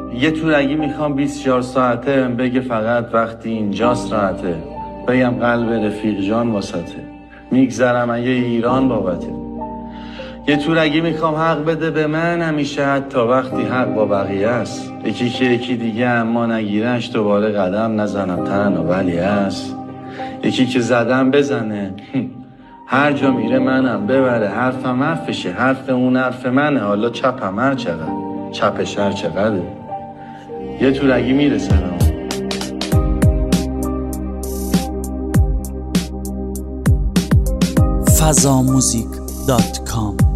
یه تورگی میخوام 24 ساعته بگه فقط وقتی اینجاست راحته، بگم قلب رفیق جان واسطه، میگذرم اگه ایران بابته. یه تورگی میخوام حق بده به من همیشه، حتی وقتی حق با بقیه است. یکی که یکی دیگه اما نگیرنش دوباره قدم نزنم تنها ولی هست. یکی که زدم بزنه هر جا میره منم ببره، حرفم حرفشه، حرف اون حرف منه، حالا چپم هر چقدر چپش هر چقدره. یه تورگی میرسنم. fazamusic.com